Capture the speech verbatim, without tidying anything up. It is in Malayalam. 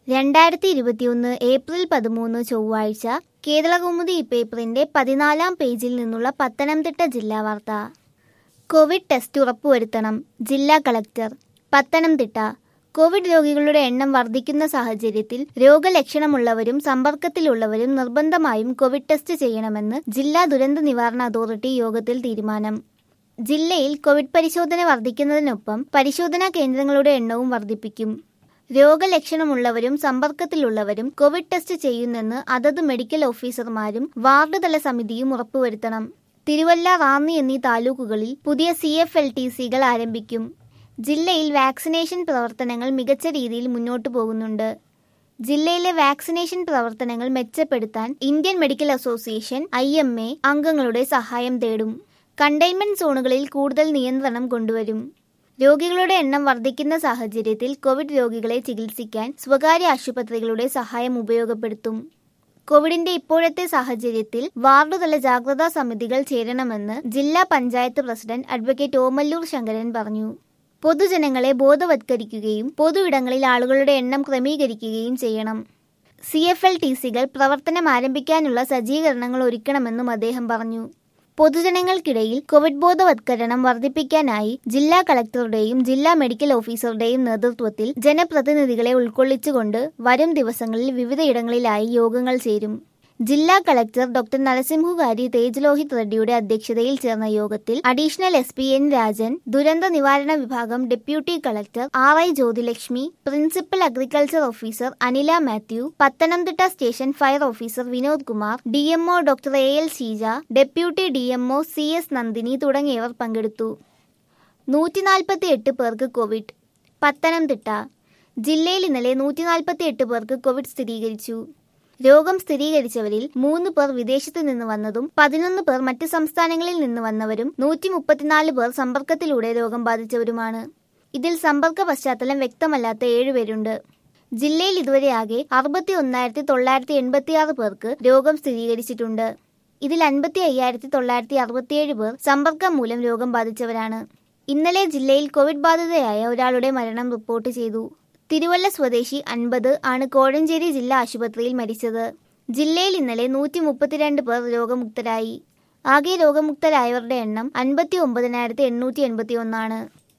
രണ്ടായിരത്തി ഇരുപത്തിയൊന്ന് ഏപ്രിൽ പതിമൂന്ന് ചൊവ്വാഴ്ച കേരളകൗമുദി ഈ പേപ്പറിന്റെ പതിനാലാം പേജിൽ നിന്നുള്ള പത്തനംതിട്ട ജില്ലാ വാർത്ത. കോവിഡ് ടെസ്റ്റ് ഉറപ്പുവരുത്തണം. ജില്ലാ കളക്ടർ പത്തനംതിട്ട. കോവിഡ് രോഗികളുടെ എണ്ണം വർദ്ധിക്കുന്ന സാഹചര്യത്തിൽ രോഗലക്ഷണമുള്ളവരും സമ്പർക്കത്തിലുള്ളവരും നിർബന്ധമായും കോവിഡ് ടെസ്റ്റ് ചെയ്യണമെന്ന് ജില്ലാ ദുരന്ത നിവാരണ അതോറിറ്റി യോഗത്തിൽ തീരുമാനം. ജില്ലയിൽ കോവിഡ് പരിശോധന വർദ്ധിക്കുന്നതിനൊപ്പം പരിശോധനാ കേന്ദ്രങ്ങളുടെ എണ്ണവും വർദ്ധിപ്പിക്കും. രോഗലക്ഷണമുള്ളവരും സമ്പർക്കത്തിലുള്ളവരും കോവിഡ് ടെസ്റ്റ് ചെയ്യുന്നെന്ന് അതത് മെഡിക്കൽ ഓഫീസർമാരും വാർഡ് തല സമിതിയും ഉറപ്പുവരുത്തണം. തിരുവല്ല, റാന്നി എന്നീ താലൂക്കുകളിൽ പുതിയ സി എഫ് എൽ ടി സികൾ ആരംഭിക്കും. ജില്ലയിൽ വാക്സിനേഷൻ പ്രവർത്തനങ്ങൾ മികച്ച രീതിയിൽ മുന്നോട്ടു പോകുന്നുണ്ട്. ജില്ലയിലെ വാക്സിനേഷൻ പ്രവർത്തനങ്ങൾ മെച്ചപ്പെടുത്താൻ Indian medical association I M A അംഗങ്ങളുടെ സഹായം തേടും. കണ്ടെയ്ൻമെന്റ് സോണുകളിൽ കൂടുതൽ നിയന്ത്രണം കൊണ്ടുവരും. രോഗികളുടെ എണ്ണം വർദ്ധിക്കുന്ന സാഹചര്യത്തിൽ കോവിഡ് രോഗികളെ ചികിത്സിക്കാൻ സ്വകാര്യ ആശുപത്രികളുടെ സഹായം ഉപയോഗപ്പെടുത്തും. കോവിഡിന്റെ ഇപ്പോഴത്തെ സാഹചര്യത്തിൽ വാർഡുതല ജാഗ്രതാ സമിതികൾ ചേരണമെന്ന് ജില്ലാ പഞ്ചായത്ത് പ്രസിഡന്റ് അഡ്വക്കേറ്റ് ഓമല്ലൂർ ശങ്കരൻ പറഞ്ഞു. പൊതുജനങ്ങളെ ബോധവത്കരിക്കുകയും പൊതു ഇടങ്ങളിൽ ആളുകളുടെ എണ്ണം ക്രമീകരിക്കുകയും ചെയ്യണം. സി എഫ് എൽ ടി സികൾ പ്രവർത്തനം ആരംഭിക്കാനുള്ള സജ്ജീകരണങ്ങൾ ഒരുക്കണമെന്നും അദ്ദേഹം പറഞ്ഞു. പൊതുജനങ്ങൾക്കിടയിൽ കോവിഡ് ബോധവത്കരണം വർദ്ധിപ്പിക്കാനായി ജില്ലാ കളക്ടറുടെയും ജില്ലാ മെഡിക്കൽ ഓഫീസറുടെയും നേതൃത്വത്തിൽ ജനപ്രതിനിധികളെ ഉൾക്കൊള്ളിച്ചുകൊണ്ട് വരും ദിവസങ്ങളിൽ വിവിധയിടങ്ങളിലായി യോഗങ്ങൾ ചേരും. ജില്ലാ കളക്ടർ ഡോക്ടർ നരസിംഹുകാരി തേജ് ലോഹിത് റെഡ്ഡിയുടെ അധ്യക്ഷതയിൽ ചേർന്ന യോഗത്തിൽ additional S P N Rajan, ദുരന്ത നിവാരണ വിഭാഗം deputy collector R I Jyothilakshmi, principal agriculture officer Anila Mathew, Pathanamthitta station fire officer Vinod Kumar, D M O doctor A L Sheeja, deputy D M O C S Nandini തുടങ്ങിയവർ പങ്കെടുത്തു. നൂറ്റി നാൽപ്പത്തി എട്ട് പേർക്ക് കോവിഡ്. പത്തനംതിട്ട ജില്ലയിൽ ഇന്നലെ നൂറ്റി നാൽപ്പത്തി എട്ട് പേർക്ക് കോവിഡ് സ്ഥിരീകരിച്ചു. രോഗം സ്ഥിരീകരിച്ചവരിൽ മൂന്ന് പേർ വിദേശത്തു നിന്ന് വന്നതും പതിനൊന്ന് പേർ മറ്റ് സംസ്ഥാനങ്ങളിൽ നിന്ന് വന്നവരും നൂറ്റി മുപ്പത്തിനാല് പേർ സമ്പർക്കത്തിലൂടെ രോഗം ബാധിച്ചവരുമാണ്. ഇതിൽ സമ്പർക്ക പശ്ചാത്തലം വ്യക്തമല്ലാത്ത ഏഴുപേരുണ്ട്. ജില്ലയിൽ ഇതുവരെ ആകെ അറുപത്തി ഒന്നായിരത്തി തൊള്ളായിരത്തി എൺപത്തി ആറ് പേർക്ക് രോഗം സ്ഥിരീകരിച്ചിട്ടുണ്ട്. ഇതിൽ അൻപത്തി അയ്യായിരത്തി തൊള്ളായിരത്തി അറുപത്തിയേഴ് പേർ സമ്പർക്കം മൂലം രോഗം ബാധിച്ചവരാണ്. ഇന്നലെ ജില്ലയിൽ കോവിഡ് ബാധിതയായ ഒരാളുടെ മരണം റിപ്പോർട്ട് ചെയ്തു. തിരുവല്ല സ്വദേശി അൻപത് ആണ് കോഴഞ്ചേരി ജില്ലാ ആശുപത്രിയിൽ മരിച്ചത്. ജില്ലയിൽ ഇന്നലെ നൂറ്റി മുപ്പത്തിരണ്ട് പേർ രോഗമുക്തരായി. ആകെ രോഗമുക്തരായവരുടെ എണ്ണം അൻപത്തി ഒമ്പതിനായിരത്തി എണ്ണൂറ്റി എൺപത്തി ഒന്നാണ്.